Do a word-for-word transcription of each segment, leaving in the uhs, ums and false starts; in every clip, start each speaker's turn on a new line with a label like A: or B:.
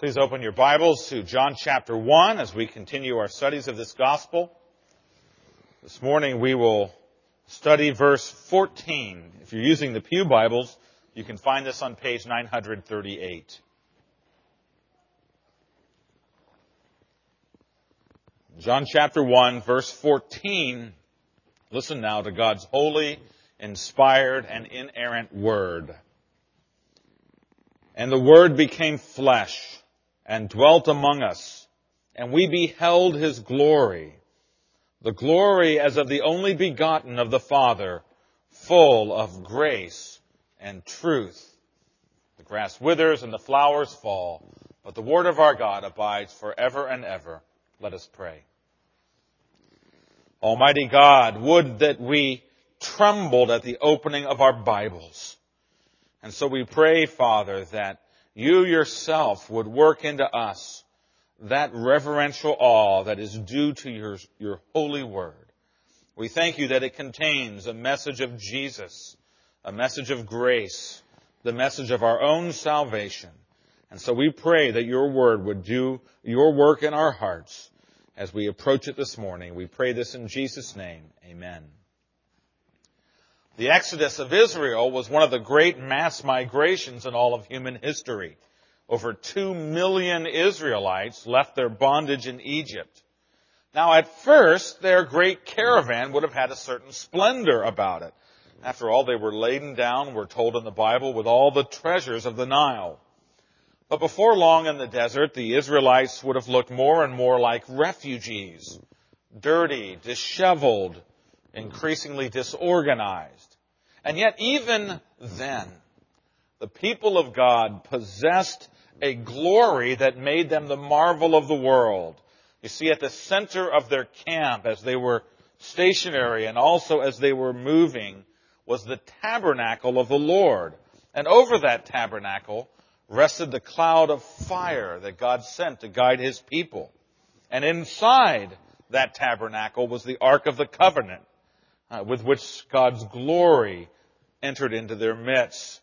A: Please open your Bibles to John chapter one as we continue our studies of this gospel. This morning we will study verse fourteen. If you're using the Pew Bibles, you can find this on page nine thirty-eight. John chapter one, verse fourteen. Listen now to God's holy, inspired, and inerrant Word. And the Word became flesh and dwelt among us, and we beheld His glory, the glory as of the only begotten of the Father, full of grace and truth. The grass withers and the flowers fall, but the word of our God abides forever and ever. Let us pray. Almighty God, would that we trembled at the opening of our Bibles. And so we pray, Father, that you yourself would work into us that reverential awe that is due to your, your holy word. We thank you that it contains a message of Jesus, a message of grace, the message of our own salvation. And so we pray that your word would do your work in our hearts as we approach it this morning. We pray this in Jesus' name. Amen. The Exodus of Israel was one of the great mass migrations in all of human history. Over two million Israelites left their bondage in Egypt. Now, at first, their great caravan would have had a certain splendor about it. After all, they were laden down, we're told in the Bible, with all the treasures of the Nile. But before long in the desert, the Israelites would have looked more and more like refugees, dirty, disheveled, increasingly disorganized. And yet even then, the people of God possessed a glory that made them the marvel of the world. You see, at the center of their camp, as they were stationary and also as they were moving, was the tabernacle of the Lord. And over that tabernacle rested the cloud of fire that God sent to guide His people. And inside that tabernacle was the Ark of the Covenant, Uh, with which God's glory entered into their midst.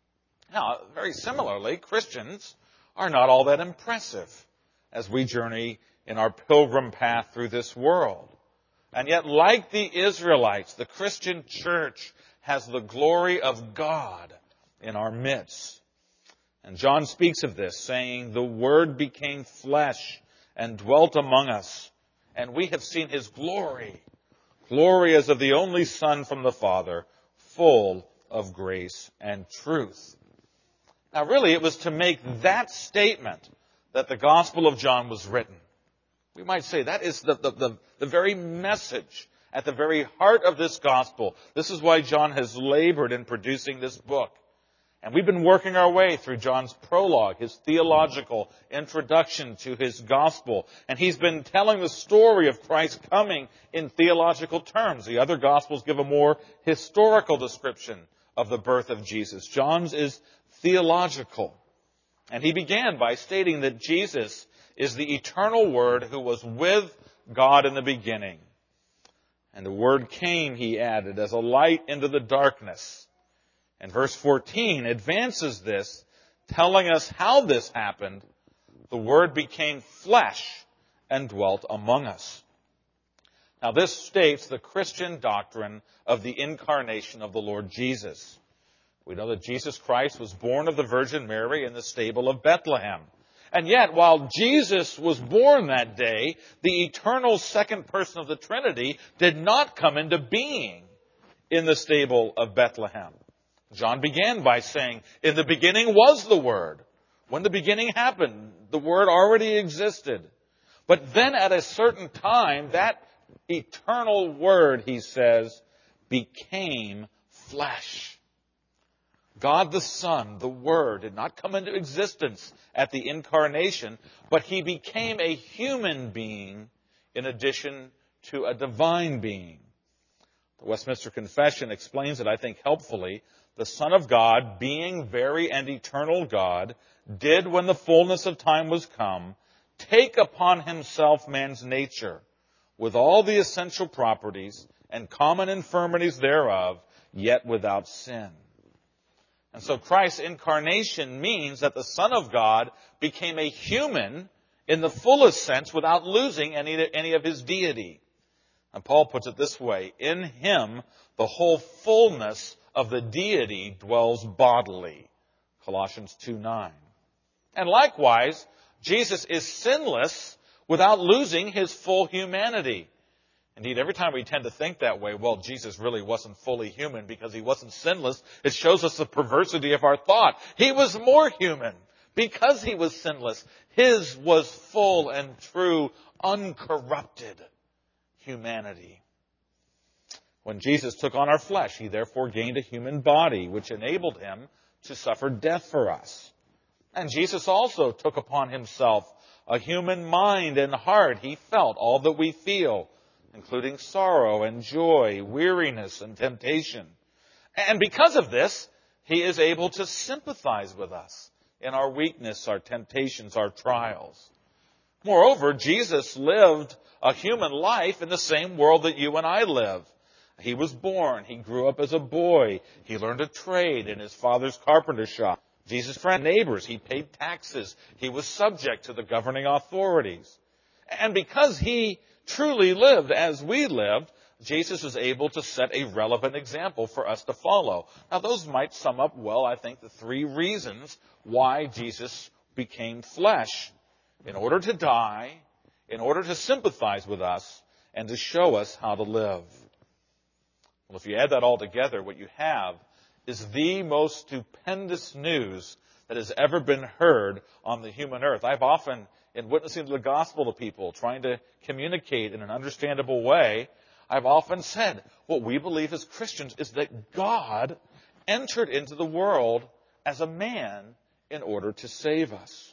A: Now, very similarly, Christians are not all that impressive as we journey in our pilgrim path through this world. And yet, like the Israelites, the Christian church has the glory of God in our midst. And John speaks of this, saying, "The Word became flesh and dwelt among us, and we have seen His glory. Glory as of the only Son from the Father, full of grace and truth." Now really, it was to make that statement that the Gospel of John was written. We might say that is the, the, the, the very message at the very heart of this Gospel. This is why John has labored in producing this book. And we've been working our way through John's prologue, his theological introduction to his gospel. And he's been telling the story of Christ coming in theological terms. The other gospels give a more historical description of the birth of Jesus. John's is theological. And he began by stating that Jesus is the eternal Word who was with God in the beginning. And the Word came, he added, as a light into the darkness. And verse fourteen advances this, telling us how this happened. The Word became flesh and dwelt among us. Now this states the Christian doctrine of the incarnation of the Lord Jesus. We know that Jesus Christ was born of the Virgin Mary in the stable of Bethlehem. And yet, while Jesus was born that day, the eternal second person of the Trinity did not come into being in the stable of Bethlehem. John began by saying, "In the beginning was the Word." When the beginning happened, the Word already existed. But then at a certain time, that eternal Word, he says, became flesh. God the Son, the Word, did not come into existence at the incarnation, but He became a human being in addition to a divine being. The Westminster Confession explains it, I think, helpfully. The Son of God, being very and eternal God, did, when the fullness of time was come, take upon Himself man's nature, with all the essential properties and common infirmities thereof, yet without sin. And so Christ's incarnation means that the Son of God became a human in the fullest sense without losing any, any of his deity. And Paul puts it this way, in him the whole fullness of the deity dwells bodily. Colossians two nine. And likewise, Jesus is sinless without losing his full humanity. Indeed, every time we tend to think that way, well, Jesus really wasn't fully human because he wasn't sinless, it shows us the perversity of our thought. He was more human because he was sinless. His was full and true, uncorrupted humanity. When Jesus took on our flesh, he therefore gained a human body, which enabled him to suffer death for us. And Jesus also took upon himself a human mind and heart. He felt all that we feel, including sorrow and joy, weariness and temptation. And because of this, he is able to sympathize with us in our weakness, our temptations, our trials. Moreover, Jesus lived a human life in the same world that you and I live. He was born. He grew up as a boy. He learned a trade in his father's carpenter shop. Jesus' friend, neighbors, he paid taxes. He was subject to the governing authorities. And because he truly lived as we lived, Jesus is able to set a relevant example for us to follow. Now, those might sum up well, I think, the three reasons why Jesus became flesh. In order to die, in order to sympathize with us, and to show us how to live. Well, if you add that all together, what you have is the most stupendous news that has ever been heard on the human earth. I've often, in witnessing the gospel to people, trying to communicate in an understandable way, I've often said, what we believe as Christians is that God entered into the world as a man in order to save us.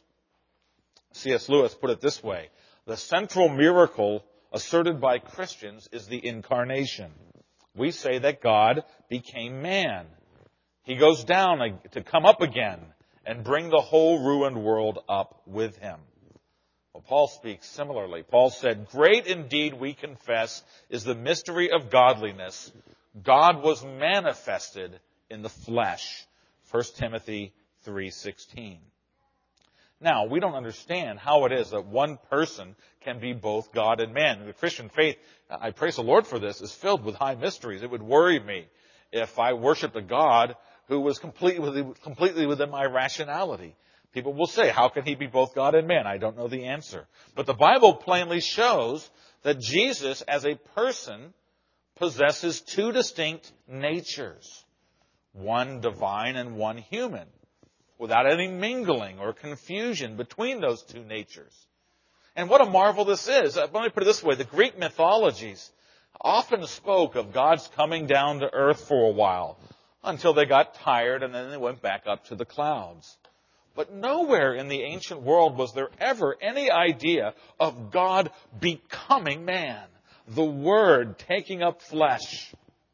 A: C S Lewis put it this way, the central miracle asserted by Christians is the incarnation. We say that God became man. He goes down to come up again and bring the whole ruined world up with him. Well, Paul speaks similarly. Paul said, great indeed, we confess, is the mystery of godliness. God was manifested in the flesh. First Timothy three sixteen. Now, we don't understand how it is that one person can be both God and man. The Christian faith, I praise the Lord for this, is filled with high mysteries. It would worry me if I worshiped a God who was completely, completely within my rationality. People will say, how can he be both God and man? I don't know the answer. But the Bible plainly shows that Jesus, as a person, possesses two distinct natures, one divine and one human, without any mingling or confusion between those two natures. And what a marvel this is. Let me put it this way. The Greek mythologies often spoke of God's coming down to earth for a while until they got tired and then they went back up to the clouds. But nowhere in the ancient world was there ever any idea of God becoming man, the Word taking up flesh.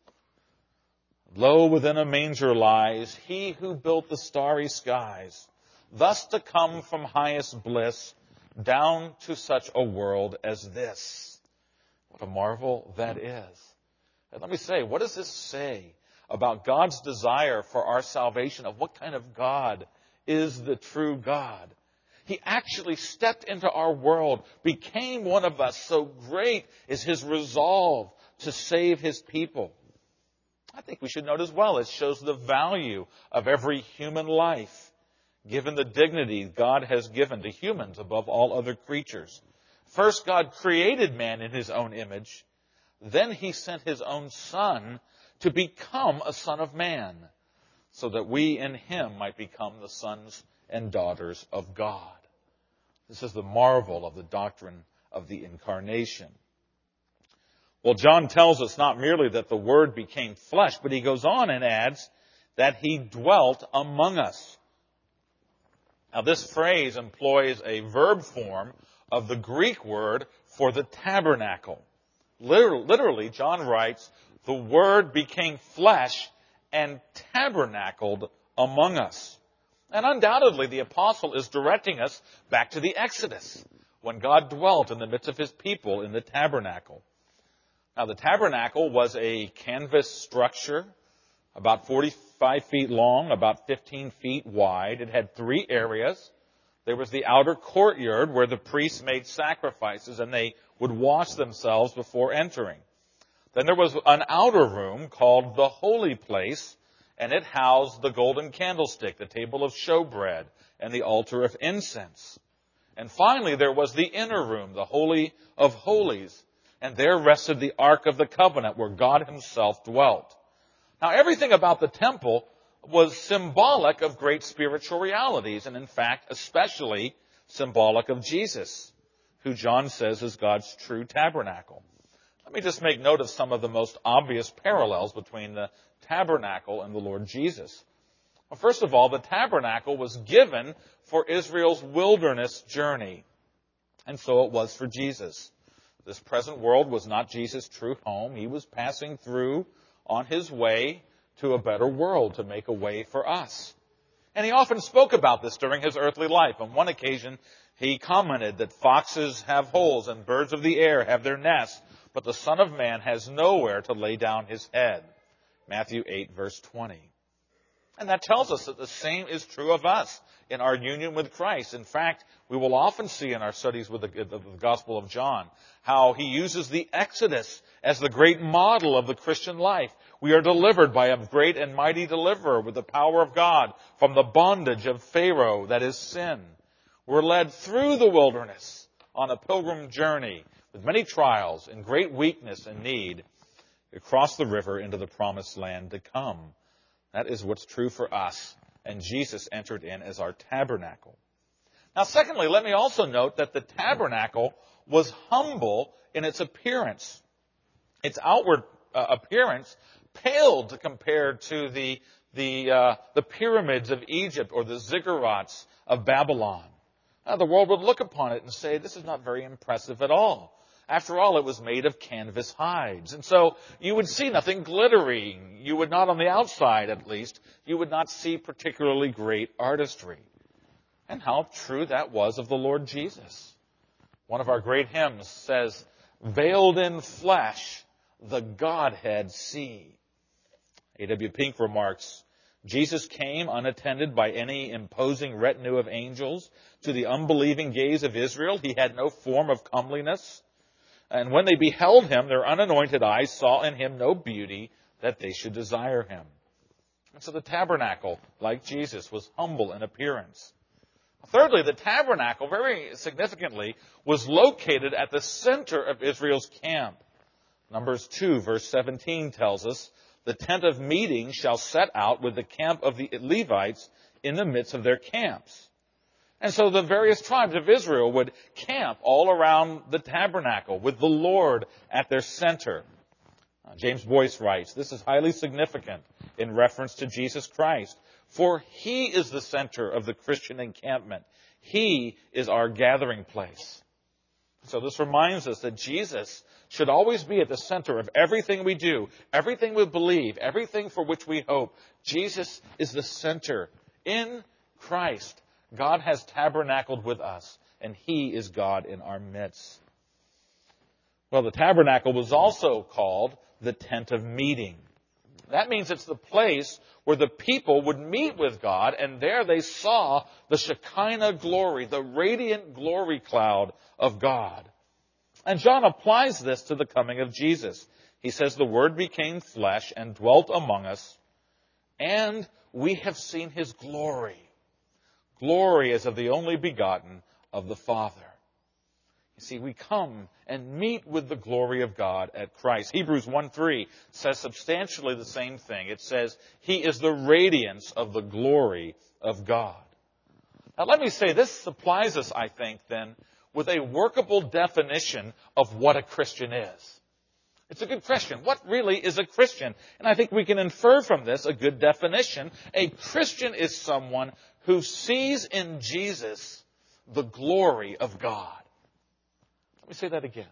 A: Lo, within a manger lies he who built the starry skies, thus to come from highest bliss down to such a world as this. What a marvel that is. And let me say, what does this say about God's desire for our salvation, of what kind of God is the true God? He actually stepped into our world, became one of us. So great is his resolve to save his people. I think we should note as well, it shows the value of every human life, given the dignity God has given to humans above all other creatures. First, God created man in his own image. Then he sent his own Son to become a son of man, so that we in him might become the sons and daughters of God. This is the marvel of the doctrine of the incarnation. Well, John tells us not merely that the Word became flesh, but he goes on and adds that he dwelt among us. Now, this phrase employs a verb form of the Greek word for the tabernacle. Literally, John writes, the Word became flesh and tabernacled among us. And undoubtedly, the apostle is directing us back to the Exodus, when God dwelt in the midst of his people in the tabernacle. Now, the tabernacle was a canvas structure about forty, thirty-five feet long, about fifteen feet wide. It had three areas. There was the outer courtyard where the priests made sacrifices and they would wash themselves before entering. Then there was an outer room called the Holy Place, and it housed the golden candlestick, the table of showbread, and the altar of incense. And finally, there was the inner room, the Holy of Holies, and there rested the Ark of the Covenant where God himself dwelt. Now, everything about the temple was symbolic of great spiritual realities, and in fact, especially symbolic of Jesus, who John says is God's true tabernacle. Let me just make note of some of the most obvious parallels between the tabernacle and the Lord Jesus. Well, first of all, the tabernacle was given for Israel's wilderness journey, and so it was for Jesus. This present world was not Jesus' true home. He was passing through on his way to a better world to make a way for us. And he often spoke about this during his earthly life. On one occasion, he commented that foxes have holes and birds of the air have their nests, but the Son of Man has nowhere to lay down his head. Matthew eight, verse twenty. And that tells us that the same is true of us in our union with Christ. In fact, we will often see in our studies with the, the, the Gospel of John how he uses the Exodus as the great model of the Christian life. We are delivered by a great and mighty deliverer with the power of God from the bondage of Pharaoh, that is sin. We're led through the wilderness on a pilgrim journey with many trials and great weakness and need across the river into the promised land to come. That is what's true for us. And Jesus entered in as our tabernacle. Now, secondly, let me also note that the tabernacle was humble in its appearance. Its outward uh, appearance paled compared to the the uh, the pyramids of Egypt or the ziggurats of Babylon. Now, the world would look upon it and say, this is not very impressive at all. After all, it was made of canvas hides. And so you would see nothing glittering. You would not, on the outside at least, you would not see particularly great artistry. And how true that was of the Lord Jesus. One of our great hymns says, veiled in flesh, the Godhead see. A W Pink remarks, Jesus came unattended by any imposing retinue of angels. To the unbelieving gaze of Israel, he had no form of comeliness. And when they beheld him, their unanointed eyes saw in him no beauty that they should desire him. And so the tabernacle, like Jesus, was humble in appearance. Thirdly, the tabernacle, very significantly, was located at the center of Israel's camp. Numbers two, verse seventeen tells us, the tent of meeting shall set out with the camp of the Levites in the midst of their camps. And so the various tribes of Israel would camp all around the tabernacle with the Lord at their center. Uh, James Boyce writes, this is highly significant in reference to Jesus Christ, for he is the center of the Christian encampment. He is our gathering place. So this reminds us that Jesus should always be at the center of everything we do, everything we believe, everything for which we hope. Jesus is the center. In Christ, God has tabernacled with us, and he is God in our midst. Well, the tabernacle was also called the tent of meeting. That means it's the place where the people would meet with God, and there they saw the Shekinah glory, the radiant glory cloud of God. And John applies this to the coming of Jesus. He says, the Word became flesh and dwelt among us, and we have seen his glory. Glory as of the only begotten of the Father. You see, we come and meet with the glory of God at Christ. Hebrews one three says substantially the same thing. It says, he is the radiance of the glory of God. Now let me say, this supplies us, I think, then, with a workable definition of what a Christian is. It's a good question. What really is a Christian? And I think we can infer from this a good definition. A Christian is someone who sees in Jesus the glory of God. Let me say that again.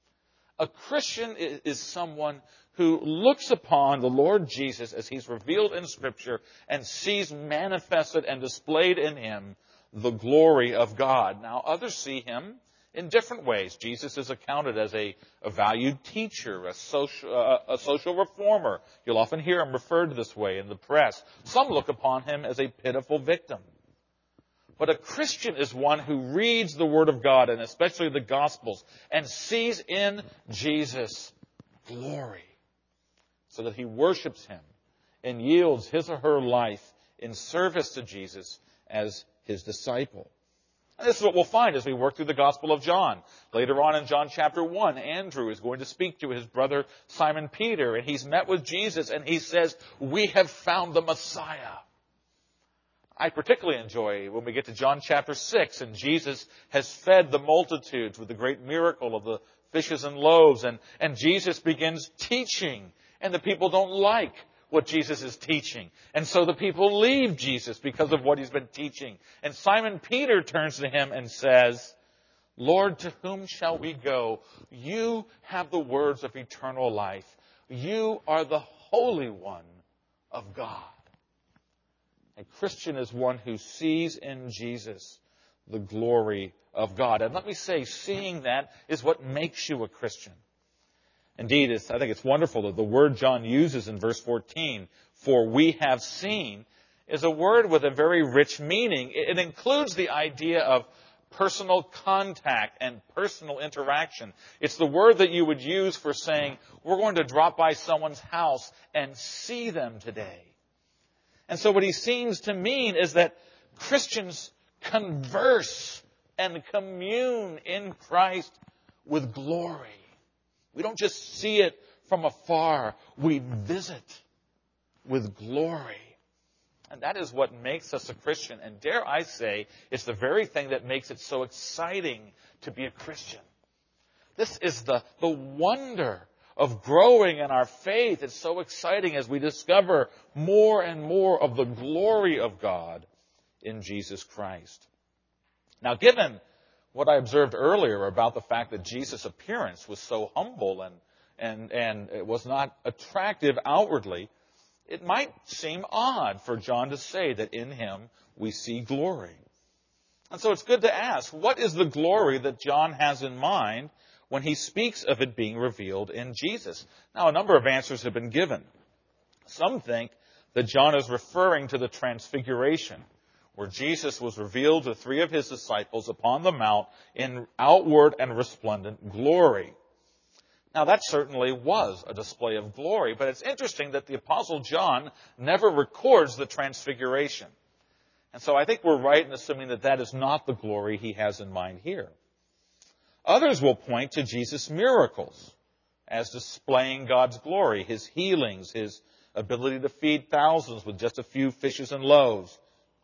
A: A Christian is someone who looks upon the Lord Jesus as he's revealed in Scripture and sees manifested and displayed in him the glory of God. Now, others see him in different ways. Jesus is accounted as a, a valued teacher, a social, uh, a social reformer. You'll often hear him referred this way in the press. Some look upon him as a pitiful victim. But a Christian is one who reads the Word of God, and especially the Gospels, and sees in Jesus glory, so that he worships him and yields his or her life in service to Jesus as his disciple. And this is what we'll find as we work through the Gospel of John. Later on in John chapter one, Andrew is going to speak to his brother Simon Peter, and he's met with Jesus, and he says, "We have found the Messiah." I particularly enjoy when we get to John chapter six, and Jesus has fed the multitudes with the great miracle of the fishes and loaves, and, and Jesus begins teaching, and the people don't like what Jesus is teaching. And so the people leave Jesus because of what he's been teaching. And Simon Peter turns to him and says, "Lord, to whom shall we go? You have the words of eternal life. You are the Holy One of God." A Christian is one who sees in Jesus the glory of God. And let me say, seeing that is what makes you a Christian. Indeed, it's, I think it's wonderful that the word John uses in verse fourteen, "for we have seen," is a word with a very rich meaning. It includes the idea of personal contact and personal interaction. It's the word that you would use for saying, we're going to drop by someone's house and see them today. And so what he seems to mean is that Christians converse and commune in Christ with glory. We don't just see it from afar. We visit with glory. And that is what makes us a Christian. And dare I say, it's the very thing that makes it so exciting to be a Christian. This is the, the wonder of growing in our faith. It's so exciting as we discover more and more of the glory of God in Jesus Christ. Now, given what I observed earlier about the fact that Jesus' appearance was so humble and, and, and it was not attractive outwardly, it might seem odd for John to say that in him we see glory. And so it's good to ask, what is the glory that John has in mind when he speaks of it being revealed in Jesus? Now, a number of answers have been given. Some think that John is referring to the Transfiguration, where Jesus was revealed to three of his disciples upon the mount in outward and resplendent glory. Now, that certainly was a display of glory, but it's interesting that the Apostle John never records the Transfiguration. And so I think we're right in assuming that that is not the glory he has in mind here. Others will point to Jesus' miracles as displaying God's glory, his healings, his ability to feed thousands with just a few fishes and loaves,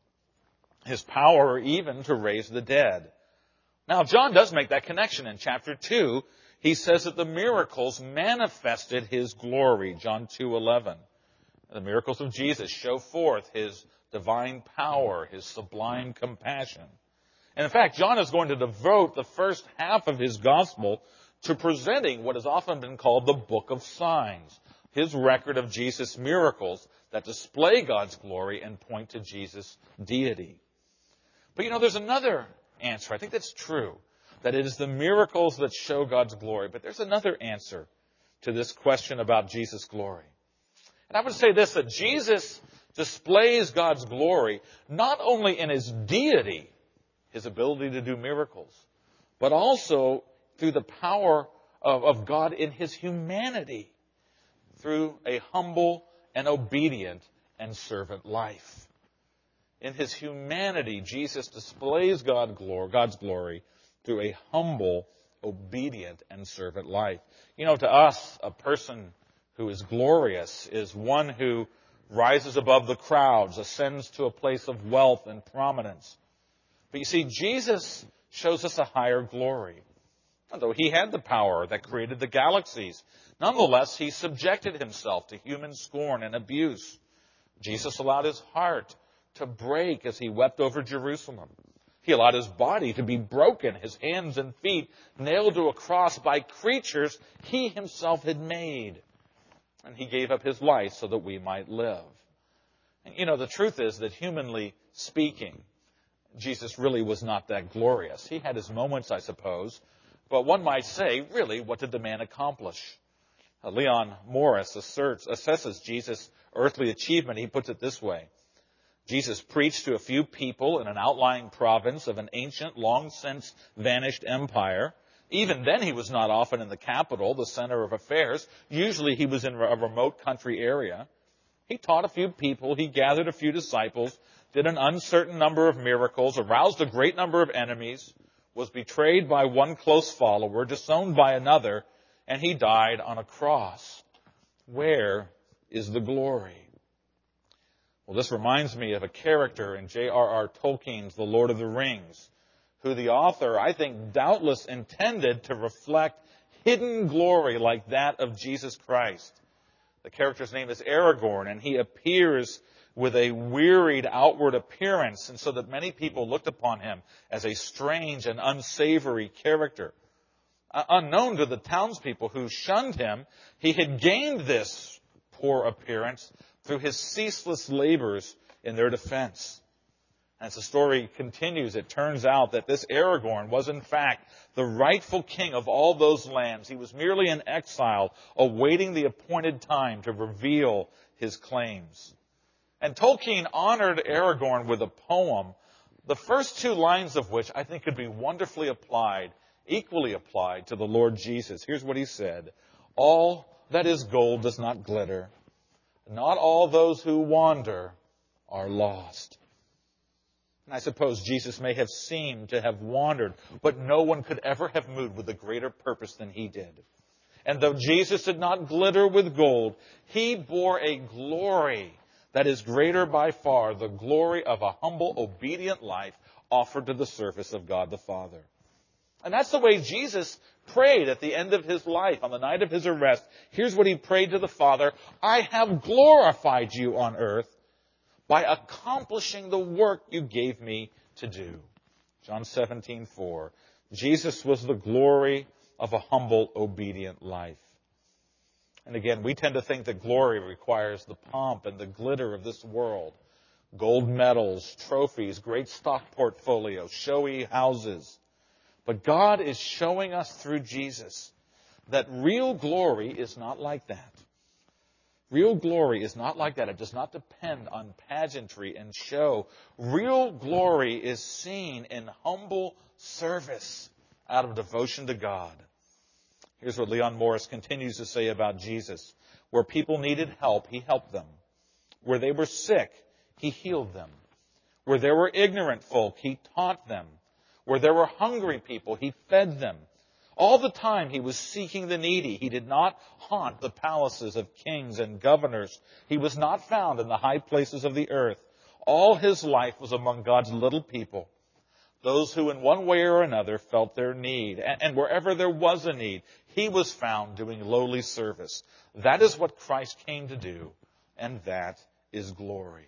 A: his power even to raise the dead. Now, John does make that connection in chapter two. He says that the miracles manifested his glory, John two eleven. The miracles of Jesus show forth his divine power, his sublime compassion. And in fact, John is going to devote the first half of his gospel to presenting what has often been called the book of signs, his record of Jesus' miracles that display God's glory and point to Jesus' deity. But you know, there's another answer. I think that's true, that it is the miracles that show God's glory. But there's another answer to this question about Jesus' glory. And I would say this, that Jesus displays God's glory not only in his deity, his ability to do miracles, but also through the power of, of God in his humanity, through a humble and obedient and servant life. In his humanity, Jesus displays God glory, God's glory through a humble, obedient, and servant life. You know, to us, a person who is glorious is one who rises above the crowds, ascends to a place of wealth and prominence. But you see, Jesus shows us a higher glory. Although he had the power that created the galaxies, nonetheless, he subjected himself to human scorn and abuse. Jesus allowed his heart to break as he wept over Jerusalem. He allowed his body to be broken, his hands and feet nailed to a cross by creatures he himself had made. And he gave up his life so that we might live. And you know, the truth is that humanly speaking, Jesus really was not that glorious. He had his moments, I suppose. But one might say, really, what did the man accomplish? Uh, Leon Morris asserts, assesses Jesus' earthly achievement. He puts it this way. Jesus preached to a few people in an outlying province of an ancient, long since vanished empire. Even then, he was not often in the capital, the center of affairs. Usually, he was in a remote country area. He taught a few people. He gathered a few disciples, did an uncertain number of miracles, aroused a great number of enemies, was betrayed by one close follower, disowned by another, and he died on a cross. Where is the glory? Well, this reminds me of a character in J R R Tolkien's The Lord of the Rings, who the author, I think, doubtless intended to reflect hidden glory like that of Jesus Christ. The character's name is Aragorn, and he appears with a wearied outward appearance, and so that many people looked upon him as a strange and unsavory character. Uh, unknown to the townspeople who shunned him, he had gained this poor appearance through his ceaseless labors in their defense. As the story continues, it turns out that this Aragorn was in fact the rightful king of all those lands. He was merely an exile, awaiting the appointed time to reveal his claims. And Tolkien honored Aragorn with a poem, the first two lines of which I think could be wonderfully applied, equally applied to the Lord Jesus. Here's what he said. All that is gold does not glitter. Not all those who wander are lost. And I suppose Jesus may have seemed to have wandered, but no one could ever have moved with a greater purpose than he did. And though Jesus did not glitter with gold, he bore a glory that is greater by far, the glory of a humble, obedient life offered to the service of God the Father. And that's the way Jesus prayed at the end of his life, on the night of his arrest. Here's what he prayed to the Father. I have glorified you on earth by accomplishing the work you gave me to do. John seventeen four. Jesus was the glory of a humble, obedient life. And again, we tend to think that glory requires the pomp and the glitter of this world. Gold medals, trophies, great stock portfolios, showy houses. But God is showing us through Jesus that real glory is not like that. Real glory is not like that. It does not depend on pageantry and show. Real glory is seen in humble service out of devotion to God. Here's what Leon Morris continues to say about Jesus. Where people needed help, he helped them. Where they were sick, he healed them. Where there were ignorant folk, he taught them. Where there were hungry people, he fed them. All the time he was seeking the needy. He did not haunt the palaces of kings and governors. He was not found in the high places of the earth. All his life was among God's little people, those who in one way or another felt their need. And wherever there was a need, he was found doing lowly service. That is what Christ came to do, and that is glory.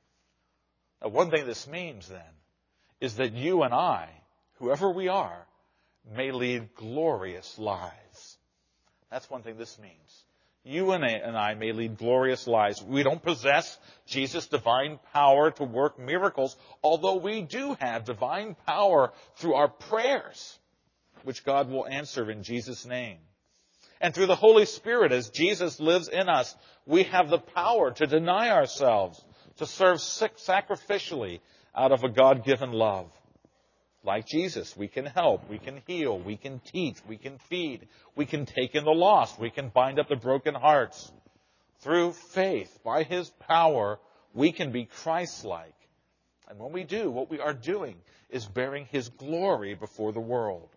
A: Now, one thing this means, then, is that you and I, whoever we are, may lead glorious lives. That's one thing this means. You and I may lead glorious lives. We don't possess Jesus' divine power to work miracles, although we do have divine power through our prayers, which God will answer in Jesus' name. And through the Holy Spirit, as Jesus lives in us, we have the power to deny ourselves, to serve sacrificially out of a God-given love. Like Jesus, we can help, we can heal, we can teach, we can feed, we can take in the lost, we can bind up the broken hearts. Through faith, by his power, we can be Christ-like. And when we do, what we are doing is bearing his glory before the world.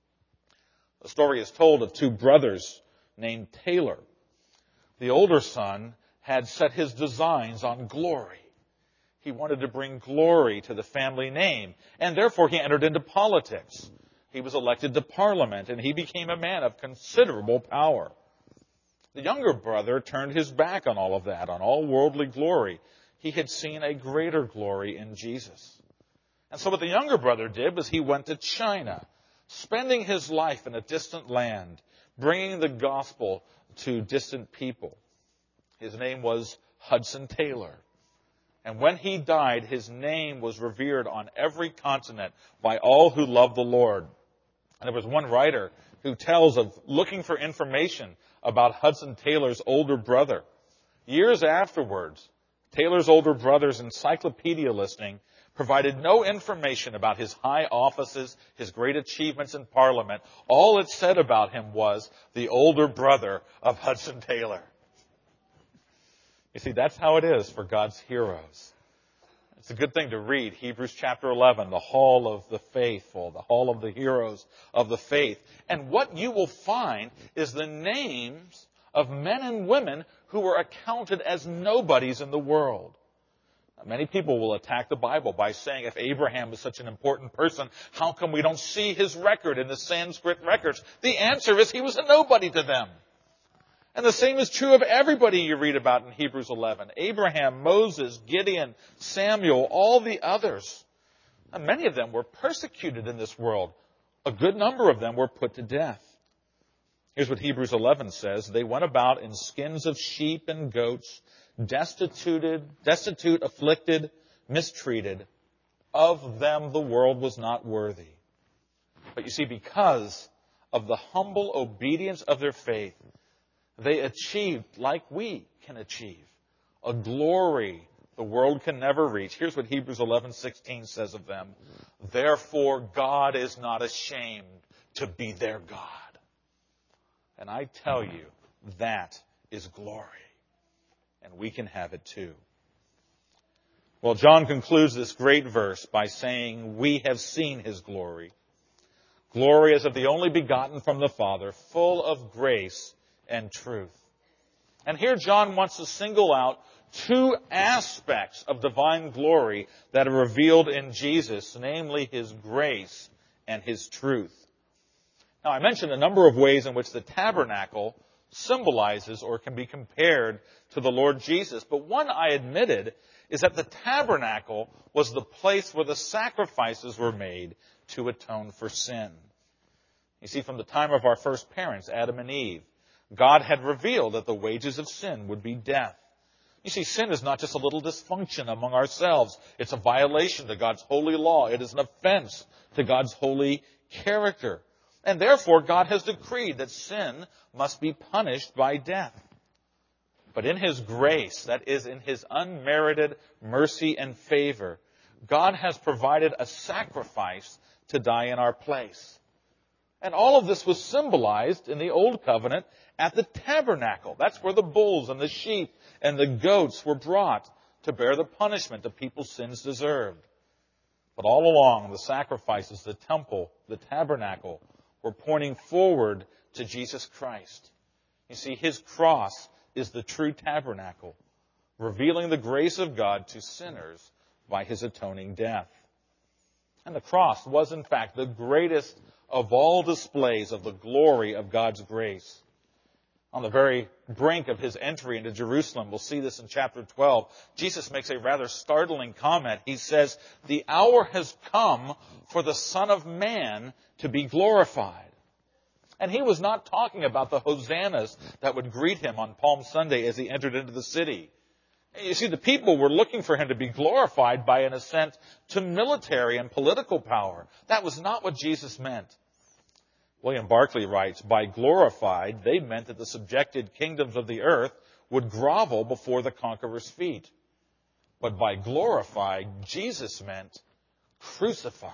A: The story is told of two brothers named Taylor. The older son had set his designs on glory. He wanted to bring glory to the family name, and therefore he entered into politics. He was elected to Parliament, and he became a man of considerable power. The younger brother turned his back on all of that, on all worldly glory. He had seen a greater glory in Jesus. And so what the younger brother did was he went to China, spending his life in a distant land, bringing the gospel to distant people. His name was Hudson Taylor. And when he died, his name was revered on every continent by all who loved the Lord. And there was one writer who tells of looking for information about Hudson Taylor's older brother. Years afterwards, Taylor's older brother's encyclopedia listing provided no information about his high offices, his great achievements in Parliament. All it said about him was the older brother of Hudson Taylor. You see, that's how it is for God's heroes. It's a good thing to read Hebrews chapter eleven, the Hall of the Faithful, the Hall of the Heroes of the Faith. And what you will find is the names of men and women who were accounted as nobodies in the world. Many people will attack the Bible by saying, if Abraham is such an important person, how come we don't see his record in the Sanskrit records? The answer is he was a nobody to them. And the same is true of everybody you read about in Hebrews eleven. Abraham, Moses, Gideon, Samuel, all the others. And many of them were persecuted in this world. A good number of them were put to death. Here's what Hebrews eleven says. They went about in skins of sheep and goats, destituted, destitute, afflicted, mistreated. Of them the world was not worthy. But you see, because of the humble obedience of their faith, they achieved, like we can achieve, a glory the world can never reach. Here's what Hebrews eleven sixteen says of them. Therefore, God is not ashamed to be their God. And I tell you, that is glory. And we can have it too. Well, John concludes this great verse by saying, we have seen his glory. Glory as of the only begotten from the Father, full of grace and truth. And here John wants to single out two aspects of divine glory that are revealed in Jesus, namely his grace and his truth. Now, I mentioned a number of ways in which the tabernacle symbolizes or can be compared to the Lord Jesus. But one I admitted is that the tabernacle was the place where the sacrifices were made to atone for sin. You see, from the time of our first parents, Adam and Eve, God had revealed that the wages of sin would be death. You see, sin is not just a little dysfunction among ourselves. It's a violation to God's holy law. It is an offense to God's holy character. And therefore, God has decreed that sin must be punished by death. But in his grace, that is, in his unmerited mercy and favor, God has provided a sacrifice to die in our place. And all of this was symbolized in the Old Covenant at the tabernacle. That's where the bulls and the sheep and the goats were brought to bear the punishment that people's sins deserved. But all along, the sacrifices, the temple, the tabernacle, were pointing forward to Jesus Christ. You see, his cross is the true tabernacle, revealing the grace of God to sinners by his atoning death. And the cross was, in fact, the greatest of all displays of the glory of God's grace. On the very brink of his entry into Jerusalem, we'll see this in chapter twelve, Jesus makes a rather startling comment. He says, the hour has come for the Son of Man to be glorified. And he was not talking about the hosannas that would greet him on Palm Sunday as he entered into the city. You see, the people were looking for him to be glorified by an ascent to military and political power. That was not what Jesus meant. William Barclay writes, by glorified, they meant that the subjected kingdoms of the earth would grovel before the conqueror's feet. But by glorified, Jesus meant crucified.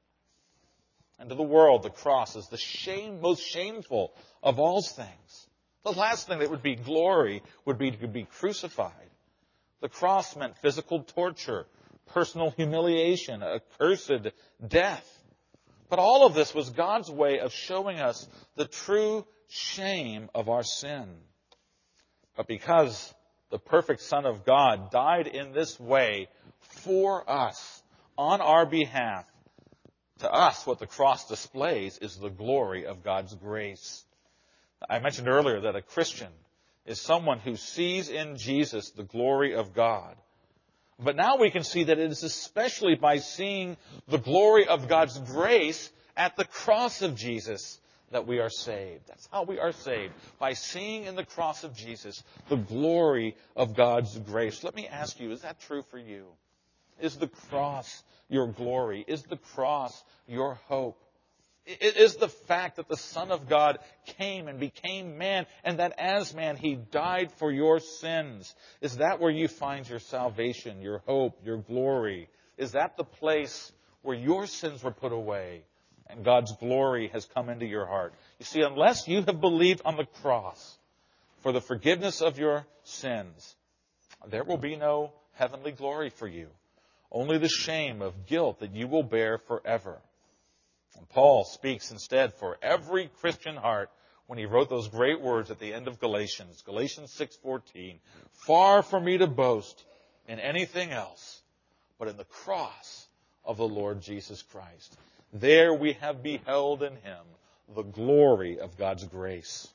A: And to the world, the cross is the shame, most shameful of all things. The last thing that would be glory would be to be crucified. The cross meant physical torture, personal humiliation, accursed death. But all of this was God's way of showing us the true shame of our sin. But because the perfect Son of God died in this way for us, on our behalf, to us what the cross displays is the glory of God's grace. I mentioned earlier that a Christian is someone who sees in Jesus the glory of God. But now we can see that it is especially by seeing the glory of God's grace at the cross of Jesus that we are saved. That's how we are saved, by seeing in the cross of Jesus the glory of God's grace. Let me ask you, is that true for you? Is the cross your glory? Is the cross your hope? It is the fact that the Son of God came and became man, and that as man He died for your sins. Is that where you find your salvation, your hope, your glory? Is that the place where your sins were put away and God's glory has come into your heart? You see, unless you have believed on the cross for the forgiveness of your sins, there will be no heavenly glory for you. Only the shame of guilt that you will bear forever. And Paul speaks instead for every Christian heart when he wrote those great words at the end of Galatians, Galatians six fourteen, "Far from me to boast in anything else, but in the cross of the Lord Jesus Christ. There we have beheld in Him the glory of God's grace."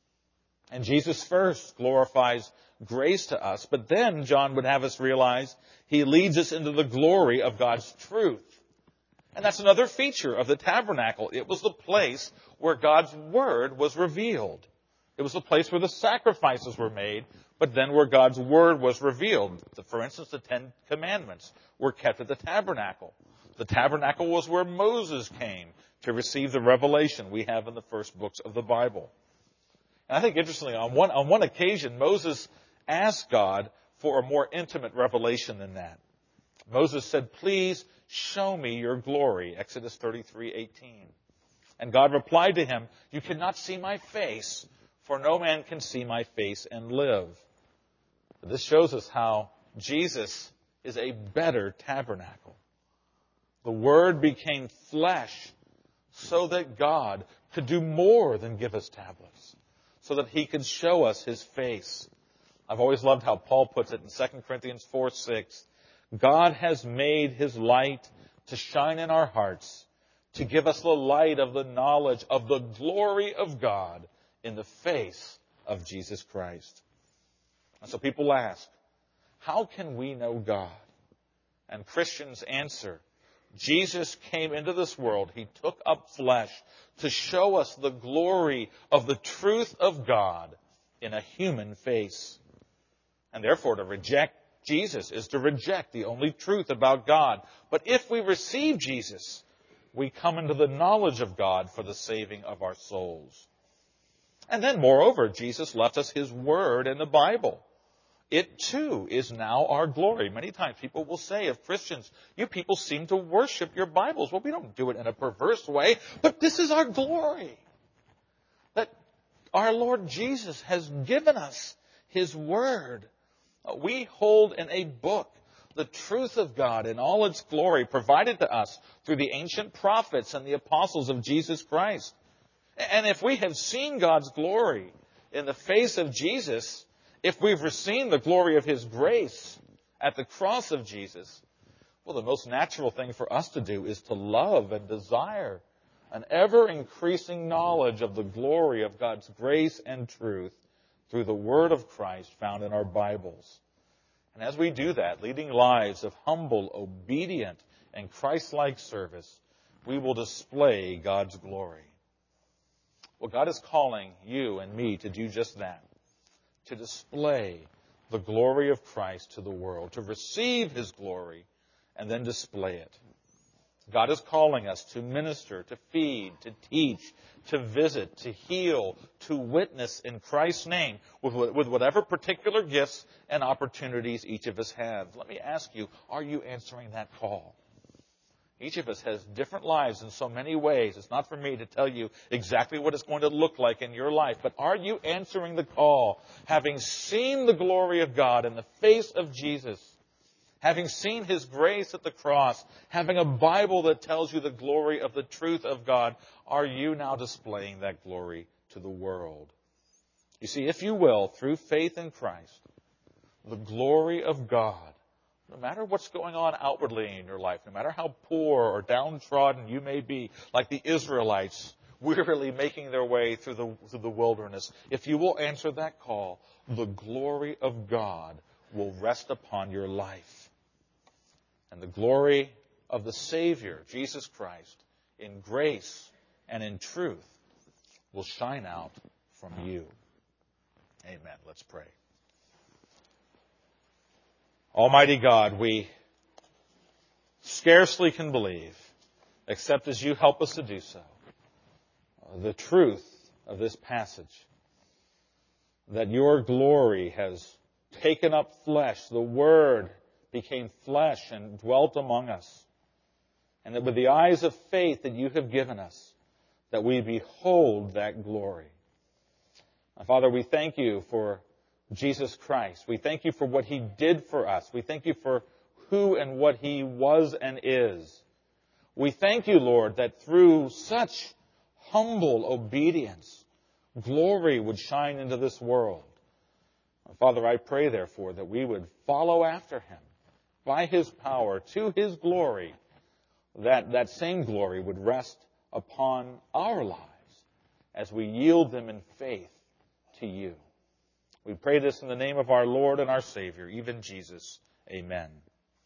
A: And Jesus first glorifies grace to us, but then John would have us realize He leads us into the glory of God's truth. And that's another feature of the tabernacle. It was the place where God's Word was revealed. It was the place where the sacrifices were made, but then where God's Word was revealed. For instance, the Ten Commandments were kept at the tabernacle. The tabernacle was where Moses came to receive the revelation we have in the first books of the Bible. And I think, interestingly, on one, on one occasion, Moses asked God for a more intimate revelation than that. Moses said, "Please show me your glory," Exodus thirty-three eighteen. And God replied to him, "You cannot see my face, for no man can see my face and live." But this shows us how Jesus is a better tabernacle. The Word became flesh so that God could do more than give us tablets, so that He could show us His face. I've always loved how Paul puts it in Second Corinthians four six. God has made His light to shine in our hearts, to give us the light of the knowledge of the glory of God in the face of Jesus Christ. And so people ask, how can we know God? And Christians answer, Jesus came into this world. He took up flesh to show us the glory of the truth of God in a human face. And therefore, to reject Jesus is to reject the only truth about God. But if we receive Jesus, we come into the knowledge of God for the saving of our souls. And then, moreover, Jesus left us His Word in the Bible. It, too, is now our glory. Many times people will say of Christians, "You people seem to worship your Bibles." Well, we don't do it in a perverse way, but this is our glory. That our Lord Jesus has given us His Word. We hold in a book the truth of God in all its glory provided to us through the ancient prophets and the apostles of Jesus Christ. And if we have seen God's glory in the face of Jesus, if we've seen the glory of His grace at the cross of Jesus, well, the most natural thing for us to do is to love and desire an ever-increasing knowledge of the glory of God's grace and truth through the Word of Christ found in our Bibles. And as we do that, leading lives of humble, obedient, and Christ-like service, we will display God's glory. Well, God is calling you and me to do just that, to display the glory of Christ to the world, to receive His glory, and then display it. God is calling us to minister, to feed, to teach, to visit, to heal, to witness in Christ's name with, with whatever particular gifts and opportunities each of us have. Let me ask you, are you answering that call? Each of us has different lives in so many ways. It's not for me to tell you exactly what it's going to look like in your life, but are you answering the call, having seen the glory of God in the face of Jesus? Having seen His grace at the cross, having a Bible that tells you the glory of the truth of God, are you now displaying that glory to the world? You see, if you will, through faith in Christ, the glory of God, no matter what's going on outwardly in your life, no matter how poor or downtrodden you may be, like the Israelites, wearily making their way through the, through the wilderness, if you will answer that call, the glory of God will rest upon your life. And the glory of the Savior, Jesus Christ, in grace and in truth, will shine out from you. Amen. Let's pray. Almighty God, we scarcely can believe, except as you help us to do so, the truth of this passage, that your glory has taken up flesh. The Word became flesh and dwelt among us. And that with the eyes of faith that you have given us, that we behold that glory. Now, Father, we thank you for Jesus Christ. We thank you for what He did for us. We thank you for who and what He was and is. We thank you, Lord, that through such humble obedience, glory would shine into this world. Father, I pray, therefore, that we would follow after Him by His power to His glory, that that same glory would rest upon our lives as we yield them in faith to you. We pray this in the name of our Lord and our Savior, even Jesus. Amen.